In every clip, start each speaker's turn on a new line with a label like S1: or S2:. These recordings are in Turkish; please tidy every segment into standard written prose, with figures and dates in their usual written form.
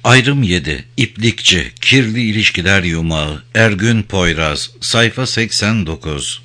S1: Ayrım 7. İplikçi, Kirli İlişkiler Yumağı, Ergün Poyraz, sayfa 89.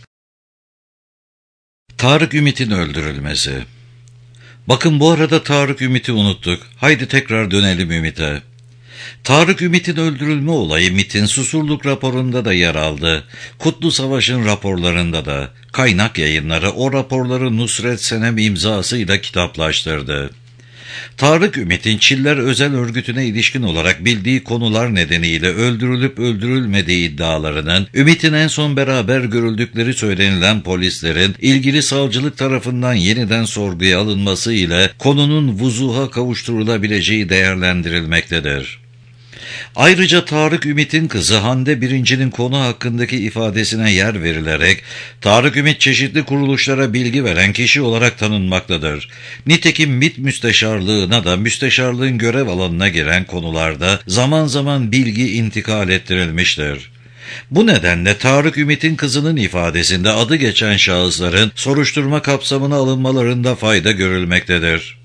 S1: Tarık Ümit'in öldürülmesi. Bakın bu arada Tarık Ümit'i unuttuk. Haydi tekrar dönelim Ümit'e. Tarık Ümit'in öldürülme olayı MİT'in Susurluk raporunda da yer aldı. Kutlu Savaş'ın raporlarında da. Kaynak Yayınları o raporları Nusret Senem imzasıyla kitaplaştırdı. Tarık Ümit'in Çiller Özel Örgütü'ne ilişkin olarak bildiği konular nedeniyle öldürülüp öldürülmediği iddialarının, Ümit'in en son beraber görüldükleri söylenilen polislerin ilgili savcılık tarafından yeniden sorguya alınması ile konunun vuzuha kavuşturulabileceği değerlendirilmektedir. Ayrıca Tarık Ümit'in kızı Hande Birinci'nin konu hakkındaki ifadesine yer verilerek Tarık Ümit çeşitli kuruluşlara bilgi veren kişi olarak tanınmaktadır. Nitekim MİT müsteşarlığına da müsteşarlığın görev alanına giren konularda zaman zaman bilgi intikal ettirilmiştir. Bu nedenle Tarık Ümit'in kızının ifadesinde adı geçen şahısların soruşturma kapsamına alınmalarında fayda görülmektedir.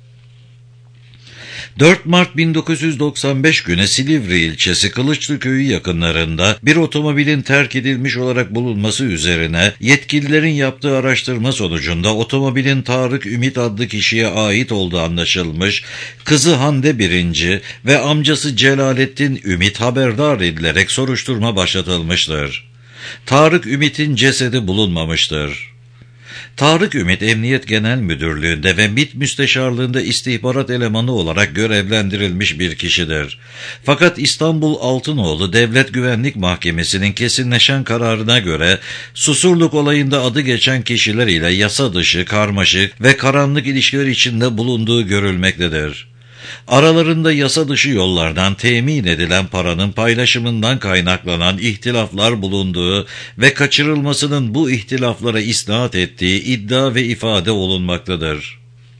S1: 4 Mart 1995 günü Silivri ilçesi Kılıçlı köyü yakınlarında bir otomobilin terk edilmiş olarak bulunması üzerine yetkililerin yaptığı araştırma sonucunda otomobilin Tarık Ümit adlı kişiye ait olduğu anlaşılmış, kızı Hande Birinci ve amcası Celalettin Ümit haberdar edilerek soruşturma başlatılmıştır. Tarık Ümit'in cesedi bulunmamıştır. Tarık Ümit Emniyet Genel Müdürlüğü'nde ve MİT Müsteşarlığı'nda istihbarat elemanı olarak görevlendirilmiş bir kişidir. Fakat İstanbul Altınoğlu Devlet Güvenlik Mahkemesi'nin kesinleşen kararına göre Susurluk olayında adı geçen kişiler ile yasa dışı, karmaşık ve karanlık ilişkiler içinde bulunduğu görülmektedir. Aralarında yasa dışı yollardan temin edilen paranın paylaşımından kaynaklanan ihtilaflar bulunduğu ve kaçırılmasının bu ihtilaflara isnat ettiği iddia ve ifade olunmaktadır.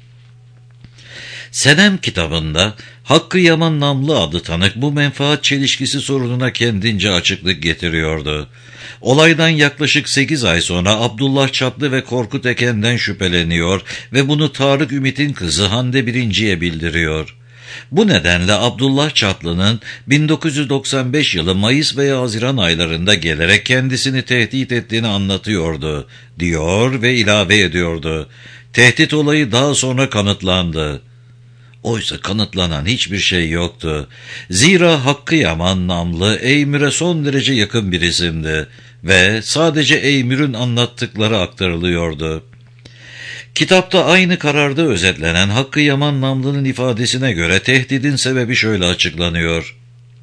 S1: Senem kitabında Hakkı Yaman namlı adı tanık bu menfaat çelişkisi sorununa kendince açıklık getiriyordu. Olaydan yaklaşık 8 ay sonra Abdullah Çatlı ve Korkut Eken'den şüpheleniyor ve bunu Tarık Ümit'in kızı Hande Birinci'ye bildiriyor. Bu nedenle Abdullah Çatlı'nın 1995 yılı Mayıs veya Haziran aylarında gelerek kendisini tehdit ettiğini anlatıyordu, diyor ve ilave ediyordu. Tehdit olayı daha sonra kanıtlandı. Oysa kanıtlanan hiçbir şey yoktu. Zira Hakkı Yaman namlı Eymür'e son derece yakın bir isimdi ve sadece Eymür'ün anlattıkları aktarılıyordu. Kitapta aynı kararda özetlenen Hakkı Yaman namlının ifadesine göre tehdidin sebebi şöyle açıklanıyor.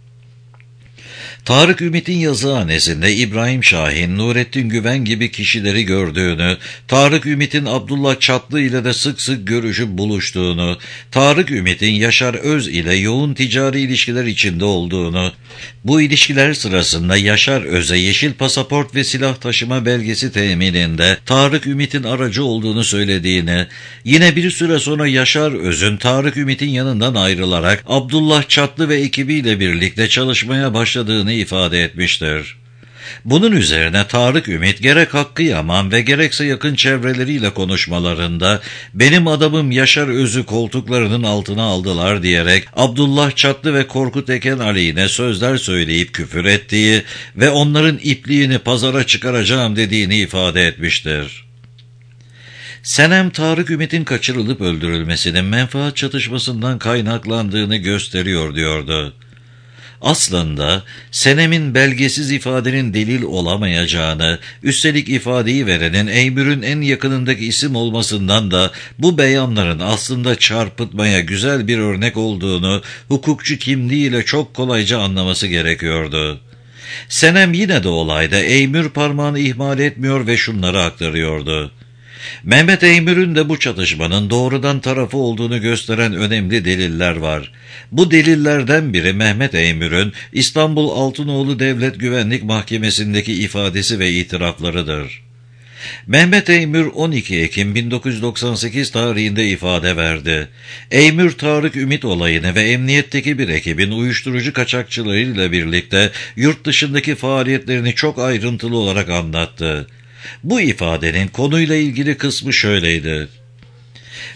S1: Tarık Ümit'in yazıhanesinde İbrahim Şahin, Nurettin Güven gibi kişileri gördüğünü, Tarık Ümit'in Abdullah Çatlı ile de sık sık görüşüp buluştuğunu, Tarık Ümit'in Yaşar Öz ile yoğun ticari ilişkiler içinde olduğunu, bu ilişkiler sırasında Yaşar Öz'e yeşil pasaport ve silah taşıma belgesi temininde Tarık Ümit'in aracı olduğunu söylediğini, yine bir süre sonra Yaşar Öz'ün Tarık Ümit'in yanından ayrılarak Abdullah Çatlı ve ekibiyle birlikte çalışmaya başladığını ifade etmiştir. Bunun üzerine Tarık Ümit gerek Hakkı Yaman ve gerekse yakın çevreleriyle konuşmalarında benim adamım Yaşar Öz'ü koltuklarının altına aldılar diyerek Abdullah Çatlı ve Korkut Eken aleyhine sözler söyleyip küfür ettiği ve onların ipliğini pazara çıkaracağım dediğini ifade etmiştir. Senem Tarık Ümit'in kaçırılıp öldürülmesinin menfaat çatışmasından kaynaklandığını gösteriyor diyordu. Aslında Senem'in belgesiz ifadenin delil olamayacağını, üstelik ifadeyi verenin Eymür'ün en yakınındaki isim olmasından da bu beyanların aslında çarpıtmaya güzel bir örnek olduğunu hukukçu kimliğiyle çok kolayca anlaması gerekiyordu. Senem yine de olayda Eymür parmağını ihmal etmiyor ve şunları aktarıyordu. Mehmet Eymür'ün de bu çatışmanın doğrudan tarafı olduğunu gösteren önemli deliller var. Bu delillerden biri Mehmet Eymür'ün İstanbul Altınoğlu Devlet Güvenlik Mahkemesi'ndeki ifadesi ve itiraflarıdır. Mehmet Eymür 12 Ekim 1998 tarihinde ifade verdi. Eymür Tarık Ümit olayını ve emniyetteki bir ekibin uyuşturucu kaçakçılarıyla birlikte yurt dışındaki faaliyetlerini çok ayrıntılı olarak anlattı. Bu ifadenin konuyla ilgili kısmı şöyleydi.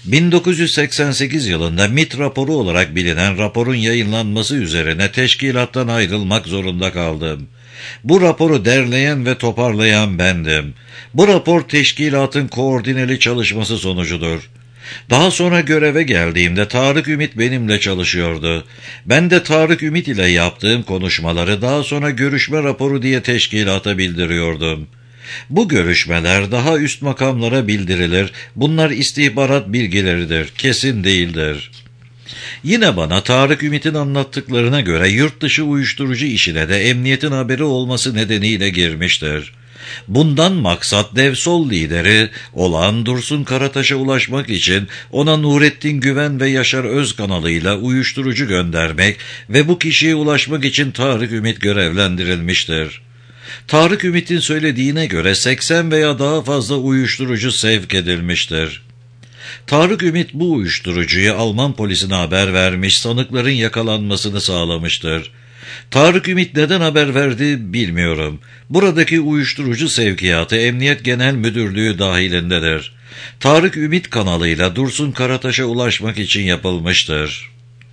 S1: 1988 yılında MİT raporu olarak bilinen raporun yayınlanması üzerine teşkilattan ayrılmak zorunda kaldım. Bu raporu derleyen ve toparlayan bendim. Bu rapor teşkilatın koordineli çalışması sonucudur. Daha sonra göreve geldiğimde Tarık Ümit benimle çalışıyordu. Ben de Tarık Ümit ile yaptığım konuşmaları daha sonra görüşme raporu diye teşkilata bildiriyordum. Bu görüşmeler daha üst makamlara bildirilir, bunlar istihbarat bilgileridir, kesin değildir. Yine bana Tarık Ümit'in anlattıklarına göre yurt dışı uyuşturucu işine de emniyetin haberi olması nedeniyle girmiştir. Bundan maksat Devsol lideri olan Dursun Karataş'a ulaşmak için ona Nurettin Güven ve Yaşar Öz kanalıyla uyuşturucu göndermek ve bu kişiye ulaşmak için Tarık Ümit görevlendirilmiştir. Tarık Ümit'in söylediğine göre 80 veya daha fazla uyuşturucu sevk edilmiştir. Tarık Ümit bu uyuşturucuyu Alman polisine haber vermiş, sanıkların yakalanmasını sağlamıştır. Tarık Ümit neden haber verdi bilmiyorum. Buradaki uyuşturucu sevkiyatı Emniyet Genel Müdürlüğü dahilindedir. Tarık Ümit kanalıyla Dursun Karataş'a ulaşmak için yapılmıştır.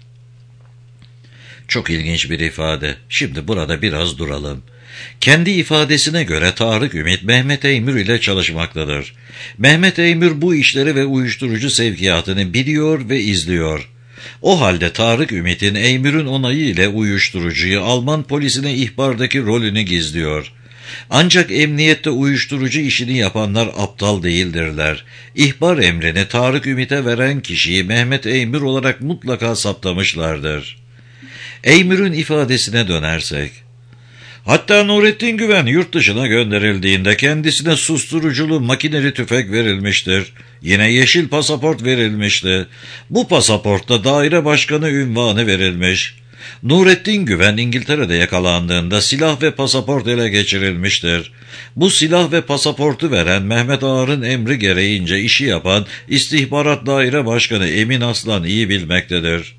S1: Çok ilginç bir ifade. Şimdi burada biraz duralım. Kendi ifadesine göre Tarık Ümit Mehmet Eymür ile çalışmaktadır. Mehmet Eymür bu işleri ve uyuşturucu sevkiyatını biliyor ve izliyor. O halde Tarık Ümit'in Eymür'ün onayı ile uyuşturucuyu Alman polisine ihbardaki rolünü gizliyor. Ancak emniyette uyuşturucu işini yapanlar aptal değildirler. İhbar emrini Tarık Ümit'e veren kişiyi Mehmet Eymür olarak mutlaka saptamışlardır. Eymür'ün ifadesine dönersek, hatta Nurettin Güven yurt dışına gönderildiğinde kendisine susturuculu makineli tüfek verilmiştir. Yine yeşil pasaport verilmişti. Bu pasaportta daire başkanı unvanı verilmiş. Nurettin Güven İngiltere'de yakalandığında silah ve pasaport ele geçirilmiştir. Bu silah ve pasaportu veren Mehmet Ağar'ın emri gereğince işi yapan İstihbarat Daire Başkanı Emin Aslan iyi bilmektedir.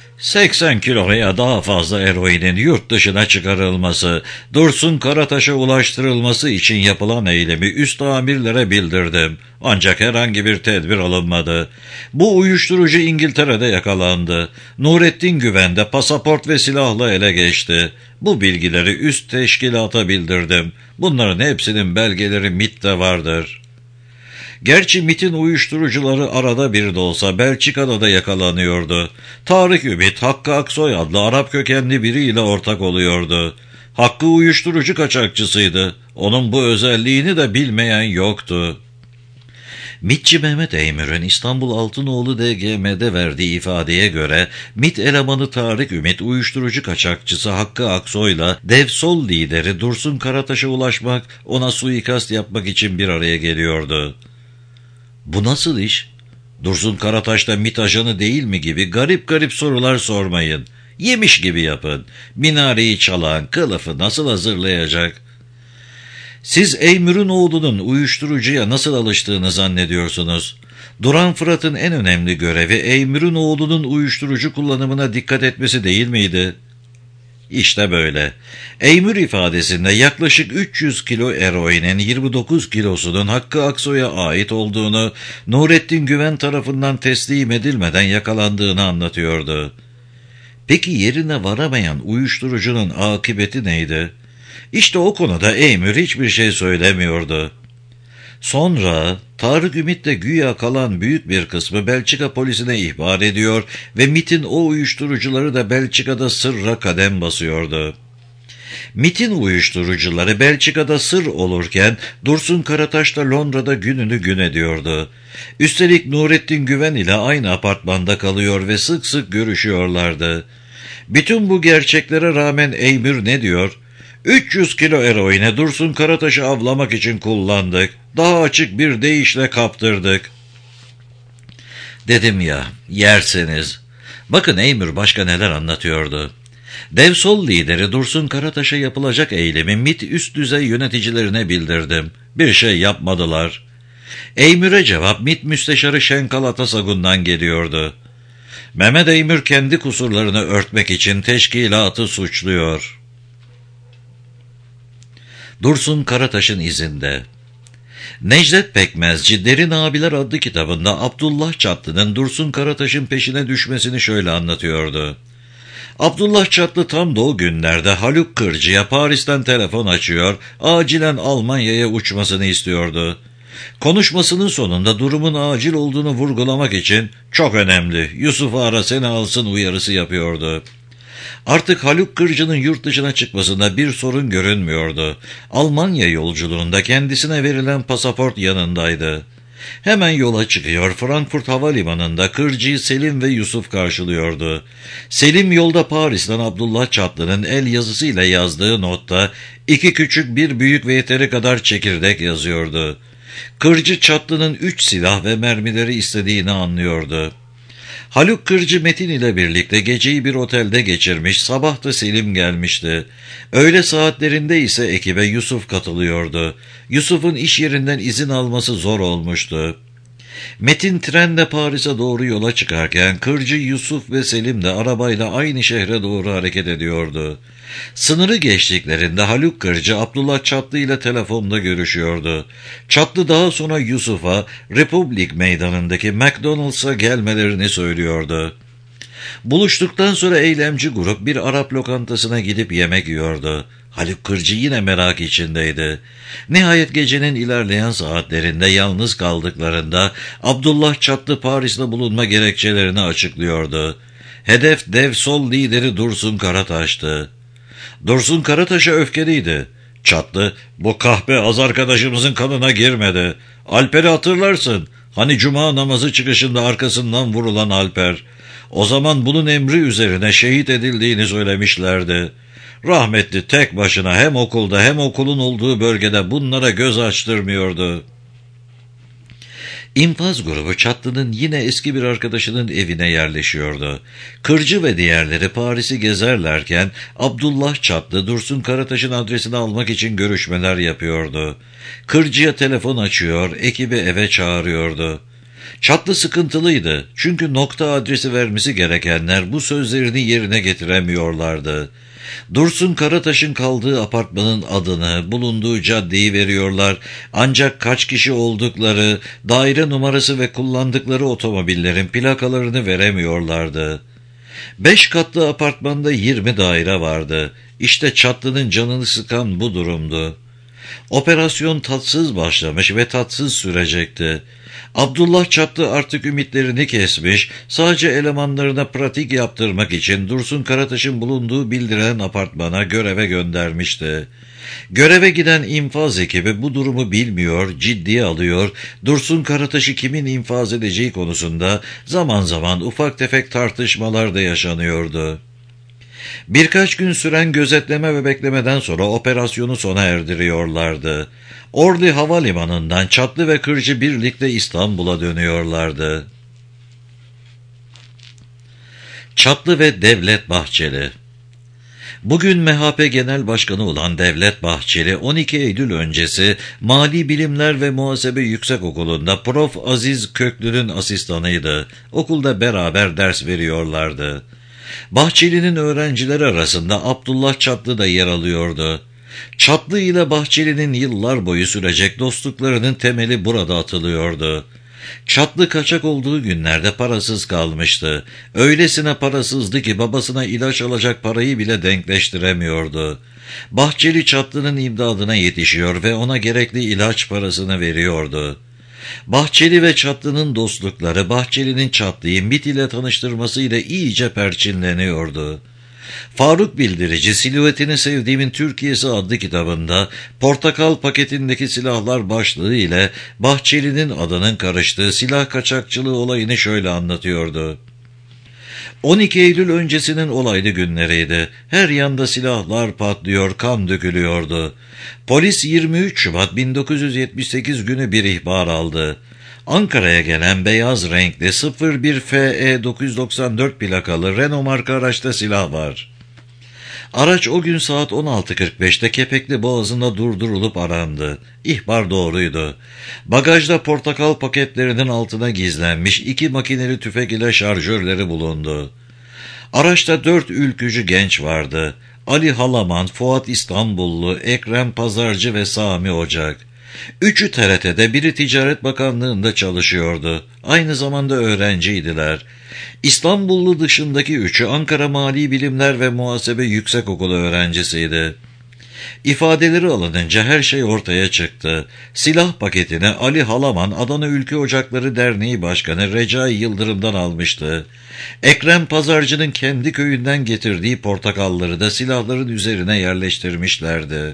S1: 80 kiloya daha fazla eroinin yurt dışına çıkarılması, Dursun Karataş'a ulaştırılması için yapılan eylemi üst amirlere bildirdim. Ancak herhangi bir tedbir alınmadı. Bu uyuşturucu İngiltere'de yakalandı. Nurettin Güven de pasaport ve silahla ele geçti. Bu bilgileri üst teşkilata bildirdim. Bunların hepsinin belgeleri MİT'te vardır. Gerçi MİT'in uyuşturucuları arada bir de olsa Belçika'da da yakalanıyordu. Tarık Ümit, Hakkı Aksoy adlı Arap kökenli biriyle ortak oluyordu. Hakkı uyuşturucu kaçakçısıydı. Onun bu özelliğini de bilmeyen yoktu. MİT'çi Mehmet Eymür'ün İstanbul Altınoğlu DGM'de verdiği ifadeye göre MİT elemanı Tarık Ümit uyuşturucu kaçakçısı Hakkı Aksoy'la Devsol lideri Dursun Karataş'a ulaşmak, ona suikast yapmak için bir araya geliyordu. Bu nasıl iş? Dursun Karataş da MİT ajanı değil mi gibi garip garip sorular sormayın. Yemiş gibi yapın. Minareyi çalan kılıfı nasıl hazırlayacak? Siz Eymür'ün oğlunun uyuşturucuya nasıl alıştığını zannediyorsunuz? Duran Fırat'ın en önemli görevi Eymür'ün oğlunun uyuşturucu kullanımına dikkat etmesi değil miydi? İşte böyle. Eymür ifadesinde yaklaşık 300 kilo eroinin 29 kilosunun Hakkı Aksoy'a ait olduğunu, Nurettin Güven tarafından teslim edilmeden yakalandığını anlatıyordu. Peki yerine varamayan uyuşturucunun akıbeti neydi? İşte o konuda Eymür hiçbir şey söylemiyordu. Sonra Tarık Ümit de güya kalan büyük bir kısmı Belçika polisine ihbar ediyor ve MİT'in o uyuşturucuları da Belçika'da sırra kadem basıyordu. MİT'in uyuşturucuları Belçika'da sır olurken Dursun Karataş da Londra'da gününü gün ediyordu. Üstelik Nurettin Güven ile aynı apartmanda kalıyor ve sık sık görüşüyorlardı. Bütün bu gerçeklere rağmen Eymür ne diyor? 300 kilo eroine Dursun Karataş'ı avlamak için kullandık. Daha açık bir deyişle kaptırdık. Dedim ya, yersiniz. Bakın Eymür başka neler anlatıyordu. Devsol lideri Dursun Karataş'a yapılacak eylemi MİT üst düzey yöneticilerine bildirdim. Bir şey yapmadılar. Eymür'e cevap MİT müsteşarı Şenkal Atasagun'dan geliyordu. Mehmet Eymür kendi kusurlarını örtmek için teşkilatı suçluyor. Dursun Karataş'ın izinde. Necdet Pekmezci, Derin Abiler adlı kitabında Abdullah Çatlı'nın Dursun Karataş'ın peşine düşmesini şöyle anlatıyordu. Abdullah Çatlı tam da o günlerde Haluk Kırcı'ya Paris'ten telefon açıyor, acilen Almanya'ya uçmasını istiyordu. Konuşmasının sonunda durumun acil olduğunu vurgulamak için "Çok önemli, Yusuf'u ara seni alsın" uyarısı yapıyordu. Artık Haluk Kırcı'nın yurt dışına çıkmasında bir sorun görünmüyordu. Almanya yolculuğunda kendisine verilen pasaport yanındaydı. Hemen yola çıkıyor, Frankfurt Havalimanı'nda Kırcı'yı Selim ve Yusuf karşılıyordu. Selim yolda Paris'ten Abdullah Çatlı'nın el yazısıyla yazdığı notta 2 küçük 1 büyük ve yeteri kadar çekirdek yazıyordu. Kırcı Çatlı'nın 3 silah ve mermileri istediğini anlıyordu. Haluk Kırcı Metin ile birlikte geceyi bir otelde geçirmiş, sabah da Selim gelmişti. Öğle saatlerinde ise ekibe Yusuf katılıyordu. Yusuf'un iş yerinden izin alması zor olmuştu. Metin trenle Paris'e doğru yola çıkarken Kırcı, Yusuf ve Selim de arabayla aynı şehre doğru hareket ediyordu. Sınırı geçtiklerinde Haluk Kırcı Abdullah Çatlı ile telefonda görüşüyordu. Çatlı daha sonra Yusuf'a Republik Meydanı'ndaki McDonald's'a gelmelerini söylüyordu. Buluştuktan sonra eylemci grup bir Arap lokantasına gidip yemek yiyordu. Haluk Kırcı yine merak içindeydi. Nihayet gecenin ilerleyen saatlerinde yalnız kaldıklarında Abdullah Çatlı Paris'te bulunma gerekçelerini açıklıyordu. Hedef Dev Sol lideri Dursun Karataş'tı. Dursun Karataş'a öfkeliydi. Çatlı, "Bu kahpe az arkadaşımızın kanına girmedi. Alper'i hatırlarsın. Hani cuma namazı çıkışında arkasından vurulan Alper. O zaman bunun emri üzerine şehit edildiğini söylemişlerdi. Rahmetli tek başına hem okulda hem okulun olduğu bölgede bunlara göz açtırmıyordu." İnfaz grubu Çatlı'nın yine eski bir arkadaşının evine yerleşiyordu. Kırcı ve diğerleri Paris'i gezerlerken Abdullah Çatlı Dursun Karataş'ın adresini almak için görüşmeler yapıyordu. Kırcı'ya telefon açıyor, ekibi eve çağırıyordu. Çatlı sıkıntılıydı çünkü nokta adresi vermesi gerekenler bu sözlerini yerine getiremiyorlardı. Dursun Karataş'ın kaldığı apartmanın adını, bulunduğu caddeyi veriyorlar ancak kaç kişi oldukları, daire numarası ve kullandıkları otomobillerin plakalarını veremiyorlardı. 5 katlı apartmanda 20 daire vardı. İşte Çatlı'nın canını sıkan bu durumdu. Operasyon tatsız başlamış ve tatsız sürecekti. Abdullah Çatlı artık ümitlerini kesmiş, sadece elemanlarına pratik yaptırmak için Dursun Karataş'ın bulunduğu bildiren apartmana göreve göndermişti. Göreve giden infaz ekibi bu durumu bilmiyor, ciddiye alıyor, Dursun Karataş'ı kimin infaz edeceği konusunda zaman zaman ufak tefek tartışmalar da yaşanıyordu. Birkaç gün süren gözetleme ve beklemeden sonra operasyonu sona erdiriyorlardı. Ordu Havalimanı'ndan Çatlı ve Kırcı birlikte İstanbul'a dönüyorlardı. Çatlı ve Devlet Bahçeli. Bugün MHP Genel Başkanı olan Devlet Bahçeli, 12 Eylül öncesi Mali Bilimler ve Muhasebe Yüksekokulu'nda Prof. Aziz Köklü'nün asistanıydı. Okulda beraber ders veriyorlardı. Bahçeli'nin öğrencileri arasında Abdullah Çatlı da yer alıyordu. Çatlı ile Bahçeli'nin yıllar boyu sürecek dostluklarının temeli burada atılıyordu. Çatlı kaçak olduğu günlerde parasız kalmıştı. Öylesine parasızdı ki babasına ilaç alacak parayı bile denkleştiremiyordu. Bahçeli Çatlı'nın imdadına yetişiyor ve ona gerekli ilaç parasını veriyordu. Bahçeli ve Çatlı'nın dostlukları Bahçeli'nin Çatlı'yı MİT ile tanıştırmasıyla iyice perçinleniyordu. Faruk Bildirici, Silüetini Sevdiğimin Türkiye'si adlı kitabında portakal paketindeki silahlar başlığı ile Bahçeli'nin adının karıştığı silah kaçakçılığı olayını şöyle anlatıyordu. 12 Eylül öncesinin olaylı günleriydi. Her yanda silahlar patlıyor, kan dökülüyordu. Polis 23 Şubat 1978 günü bir ihbar aldı. Ankara'ya gelen beyaz renkli 01 FE 994 plakalı Renault marka araçta silah var. Araç o gün saat 16.45'te Kepekli Boğazı'nda durdurulup arandı. İhbar doğruydu. Bagajda portakal paketlerinin altına gizlenmiş 2 makineli tüfek ile şarjörleri bulundu. Araçta 4 ülkücü genç vardı. Ali Halaman, Fuat İstanbullu, Ekrem Pazarcı ve Sami Ocak. Üçü TRT'de, biri Ticaret Bakanlığı'nda çalışıyordu. Aynı zamanda öğrenciydiler. İstanbullu dışındaki üçü Ankara Mali Bilimler ve Muhasebe Yüksekokulu öğrencisiydi. İfadeleri alınınca her şey ortaya çıktı. Silah paketini Ali Halaman, Adana Ülke Ocakları Derneği Başkanı Recai Yıldırım'dan almıştı. Ekrem Pazarcı'nın kendi köyünden getirdiği portakalları da silahların üzerine yerleştirmişlerdi.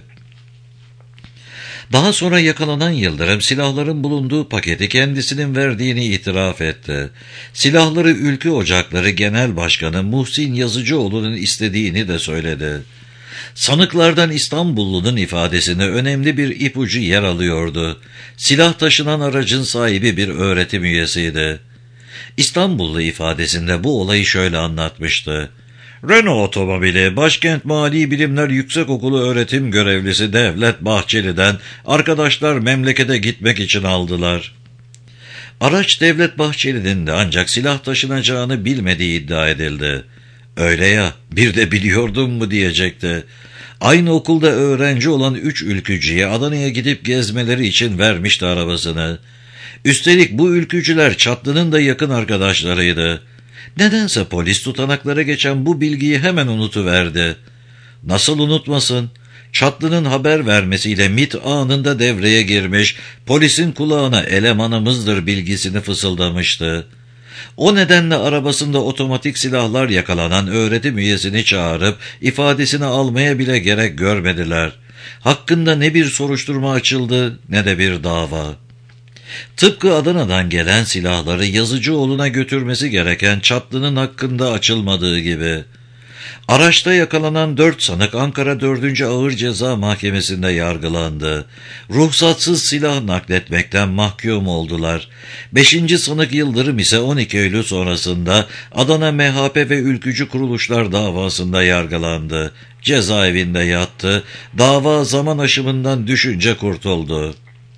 S1: Daha sonra yakalanan Yıldırım, silahların bulunduğu paketi kendisinin verdiğini itiraf etti. Silahları Ülke Ocakları Genel Başkanı Muhsin Yazıcıoğlu'nun istediğini de söyledi. Sanıklardan İstanbullunun ifadesinde önemli bir ipucu yer alıyordu. Silah taşınan aracın sahibi bir öğretim üyesiydi. İstanbullu ifadesinde bu olayı şöyle anlatmıştı. Renault otomobili Başkent Mali Bilimler Yüksekokulu öğretim görevlisi Devlet Bahçeli'den arkadaşlar memlekete gitmek için aldılar. Araç Devlet Bahçeli'nin de ancak silah taşınacağını bilmediği iddia edildi. Öyle ya, bir de biliyordum mu diyecekti. Aynı okulda öğrenci olan 3 ülkücüye Adana'ya gidip gezmeleri için vermişti arabasını. Üstelik bu ülkücüler Çatlı'nın da yakın arkadaşlarıydı. Nedense polis tutanaklara geçen bu bilgiyi hemen unutuverdi. Nasıl unutmasın? Çatlı'nın haber vermesiyle MİT anında devreye girmiş, polisin kulağına elemanımızdır bilgisini fısıldamıştı. O nedenle arabasında otomatik silahlar yakalanan öğretim üyesini çağırıp ifadesini almaya bile gerek görmediler. Hakkında ne bir soruşturma açıldı ne de bir dava. Tıpkı Adana'dan gelen silahları Yazıcıoğlu'na götürmesi gereken Çatlı'nın hakkında açılmadığı gibi. Araçta yakalanan 4 sanık Ankara 4. Ağır Ceza Mahkemesi'nde yargılandı. Ruhsatsız silah nakletmekten mahkum oldular. 5. sanık Yıldırım ise 12 Eylül sonrasında Adana MHP ve Ülkücü Kuruluşlar davasında yargılandı. Cezaevinde yattı. Dava zaman aşımından düşünce kurtuldu.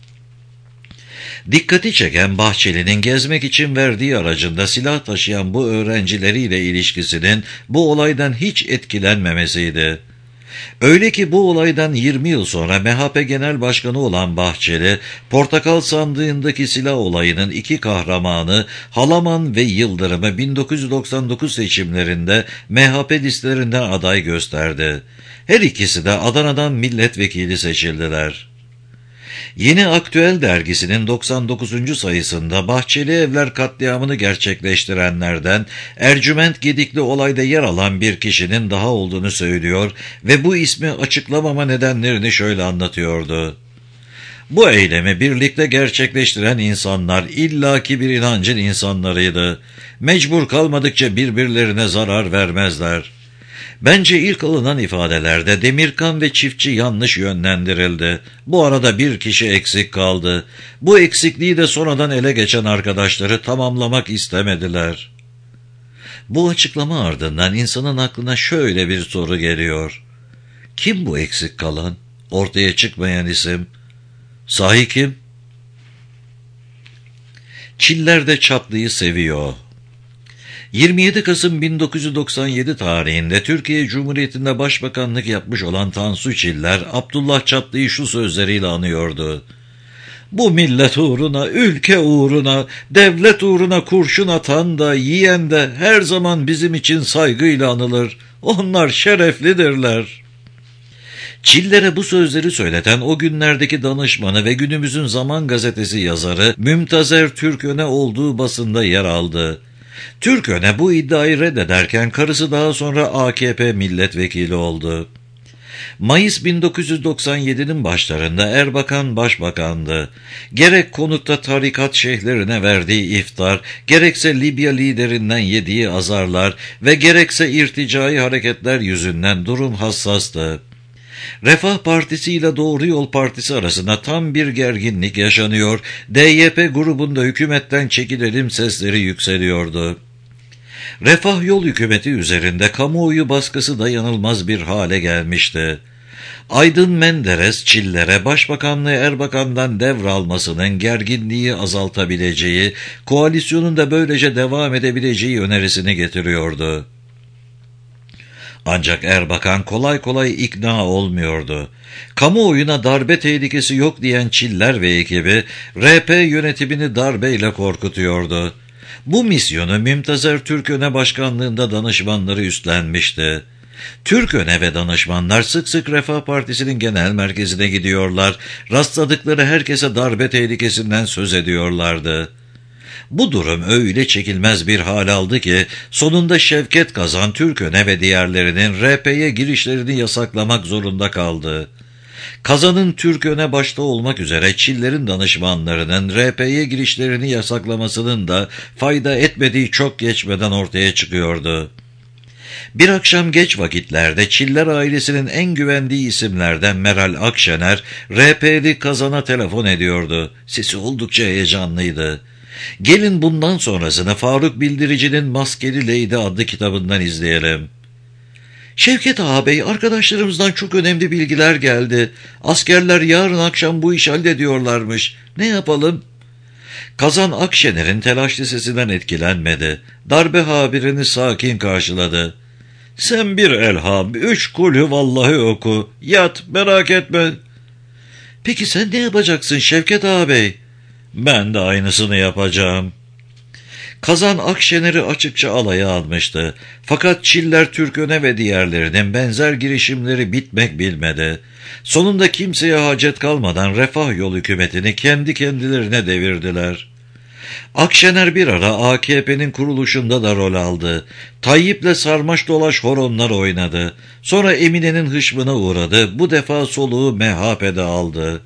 S1: Dikkati çeken Bahçeli'nin gezmek için verdiği aracında silah taşıyan bu öğrencileriyle ilişkisinin bu olaydan hiç etkilenmemesiydi. Öyle ki bu olaydan 20 yıl sonra MHP Genel Başkanı olan Bahçeli, Portakal Sandığı'ndaki silah olayının 2 kahramanı Halaman ve Yıldırım'ı 1999 seçimlerinde MHP listelerinden aday gösterdi. Her ikisi de Adana'dan milletvekili seçildiler. Yeni Aktüel dergisinin 99. sayısında Bahçeli Evler katliamını gerçekleştirenlerden Ercüment Gedikli olayda yer alan bir kişinin daha olduğunu söylüyor ve bu ismi açıklamama nedenlerini şöyle anlatıyordu. Bu eylemi birlikte gerçekleştiren insanlar illaki bir inancın insanlarıydı. Mecbur kalmadıkça birbirlerine zarar vermezler. Bence ilk alınan ifadelerde Demirkan ve Çiftçi yanlış yönlendirildi. Bu arada bir kişi eksik kaldı. Bu eksikliği de sonradan ele geçen arkadaşları tamamlamak istemediler. Bu açıklama ardından insanın aklına şöyle bir soru geliyor. Kim bu eksik kalan, ortaya çıkmayan isim? Sahi kim? Çiller de Çatlı'yı seviyor. 27 Kasım 1997 tarihinde Türkiye Cumhuriyeti'nde başbakanlık yapmış olan Tansu Çiller, Abdullah Çatlı'yı şu sözleriyle anıyordu. Bu millet uğruna, ülke uğruna, devlet uğruna kurşun atan da, yiyen de her zaman bizim için saygıyla anılır. Onlar şereflidirler. Çiller'e bu sözleri söyleten o günlerdeki danışmanı ve günümüzün Zaman Gazetesi yazarı Mümtazer Türköne olduğu basında yer aldı. Türköne bu iddiayı reddederken karısı daha sonra AKP milletvekili oldu. Mayıs 1997'nin başlarında Erbakan başbakandı. Gerek konukta tarikat şeyhlerine verdiği iftar, gerekse Libya liderinden yediği azarlar ve gerekse irticai hareketler yüzünden durum hassastı. Refah Partisi ile Doğru Yol Partisi arasında tam bir gerginlik yaşanıyor, DYP grubunda hükümetten çekilelim sesleri yükseliyordu. Refah Yol hükümeti üzerinde kamuoyu baskısı dayanılmaz bir hale gelmişti. Aydın Menderes, Çiller'e Başbakanlığı Erbakan'dan devralmasının gerginliği azaltabileceği, koalisyonun da böylece devam edebileceği önerisini getiriyordu. Ancak Erbakan kolay kolay ikna olmuyordu. Kamuoyuna darbe tehlikesi yok diyen Çiller ve ekibi RP yönetimini darbeyle korkutuyordu. Bu misyonu Mümtazer Türköne başkanlığında danışmanları üstlenmişti. Türköne ve danışmanlar sık sık Refah Partisi'nin genel merkezine gidiyorlar, rastladıkları herkese darbe tehlikesinden söz ediyorlardı. Bu durum öyle çekilmez bir hal aldı ki sonunda Şevket Kazan, Türköne ve diğerlerinin RP'ye girişlerini yasaklamak zorunda kaldı. Kazan'ın Türköne başta olmak üzere Çiller'in danışmanlarının RP'ye girişlerini yasaklamasının da fayda etmediği çok geçmeden ortaya çıkıyordu. Bir akşam geç vakitlerde Çiller ailesinin en güvendiği isimlerden Meral Akşener, RP'li Kazan'a telefon ediyordu. Sesi oldukça heyecanlıydı. Gelin bundan sonrasını Faruk Bildirici'nin Maskeli Leydi adlı kitabından izleyelim. Şevket ağabey, arkadaşlarımızdan çok önemli bilgiler geldi. Askerler yarın akşam bu işi hallediyorlarmış. Ne yapalım? Kazan Akşener'in telaşlı sesinden etkilenmedi. Darbe haberini sakin karşıladı. Sen bir elham, 3 kulü vallahi oku. Yat, merak etme. Peki sen ne yapacaksın Şevket ağabey? Ben de aynısını yapacağım. Kazan Akşener'i açıkça alaya almıştı. Fakat Çiller, Türköne ve diğerlerinin benzer girişimleri bitmek bilmedi. Sonunda kimseye hacet kalmadan Refah Yol hükümetini kendi kendilerine devirdiler. Akşener bir ara AKP'nin kuruluşunda da rol aldı. Tayyip'le sarmaş dolaş horonlar oynadı. Sonra Emine'nin hışmına uğradı. Bu defa soluğu MHP'de aldı.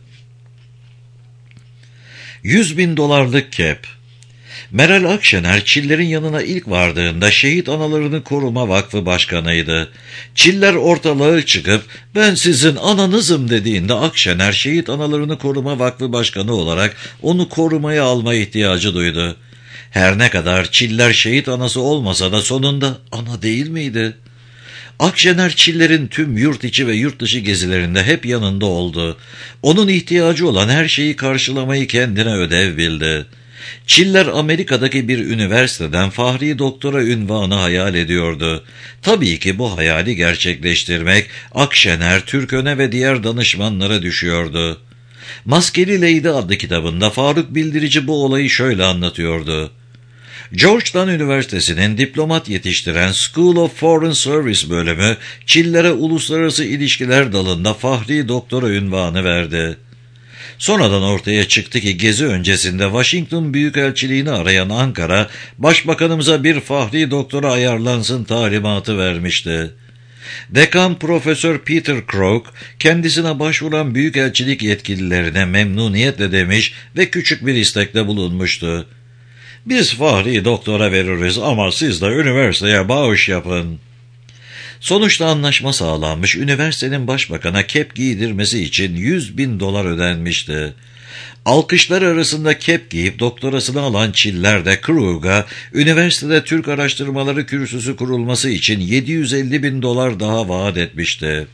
S1: 100.000 dolarlık kep. Meral Akşener, Çiller'in yanına ilk vardığında Şehit Analarını Koruma Vakfı Başkanıydı. Çiller ortalığa çıkıp ben sizin ananızım dediğinde Akşener, Şehit Analarını Koruma Vakfı Başkanı olarak onu korumaya alma ihtiyacı duydu. Her ne kadar Çiller şehit anası olmasa da sonunda ana değil miydi? Akşener Çiller'in tüm yurt içi ve yurt dışı gezilerinde hep yanında oldu. Onun ihtiyacı olan her şeyi karşılamayı kendine ödev bildi. Çiller Amerika'daki bir üniversiteden Fahri Doktora unvanı hayal ediyordu. Tabii ki bu hayali gerçekleştirmek Akşener, Türköne ve diğer danışmanlara düşüyordu. Maskeli Leydi adlı kitabında Faruk Bildirici bu olayı şöyle anlatıyordu. Georgetown Üniversitesi'nin diplomat yetiştiren School of Foreign Service bölümü Çiller'e uluslararası ilişkiler dalında Fahri Doktora unvanı verdi. Sonradan ortaya çıktı ki gezi öncesinde Washington Büyükelçiliğini arayan Ankara, Başbakanımıza bir Fahri Doktora ayarlansın talimatı vermişti. Dekan Profesör Peter Crook, kendisine başvuran büyükelçilik yetkililerine memnuniyetle demiş ve küçük bir istekte bulunmuştu. Biz Fahri Doktora veririz ama siz de üniversiteye bağış yapın. Sonuçta anlaşma sağlanmış, üniversitenin başbakana kep giydirmesi için 100.000 dolar ödenmişti. Alkışlar arasında kep giyip doktorasını alan Çiller de Krug'a üniversitede Türk Araştırmaları Kürsüsü kurulması için 750.000 dolar daha vaat etmişti.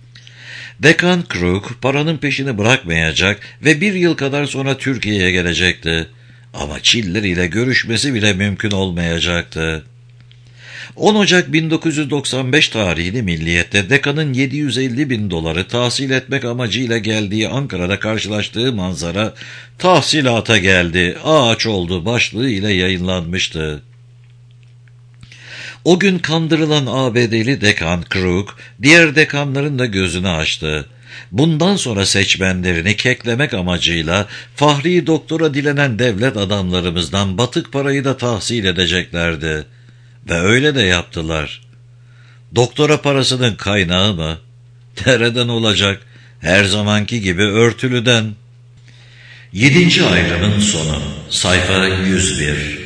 S1: Dekan Krug paranın peşini bırakmayacak ve 1 yıl kadar sonra Türkiye'ye gelecekti. Ama Çiller ile görüşmesi bile mümkün olmayacaktı. 10 Ocak 1995 tarihli Milliyet'te dekanın 750.000 doları tahsil etmek amacıyla geldiği Ankara'da karşılaştığı manzara tahsilata geldi, ağaç oldu başlığı ile yayınlanmıştı. O gün kandırılan ABD'li dekan Krug, diğer dekanların da gözünü açtı. Bundan sonra seçmenlerini keklemek amacıyla Fahri Doktora dilenen devlet adamlarımızdan batık parayı da tahsil edeceklerdi. Ve öyle de yaptılar. Doktora parasının kaynağı mı? Nereden olacak? Her zamanki gibi örtülüden. 7. ayrımın sonu. Sayfa 101.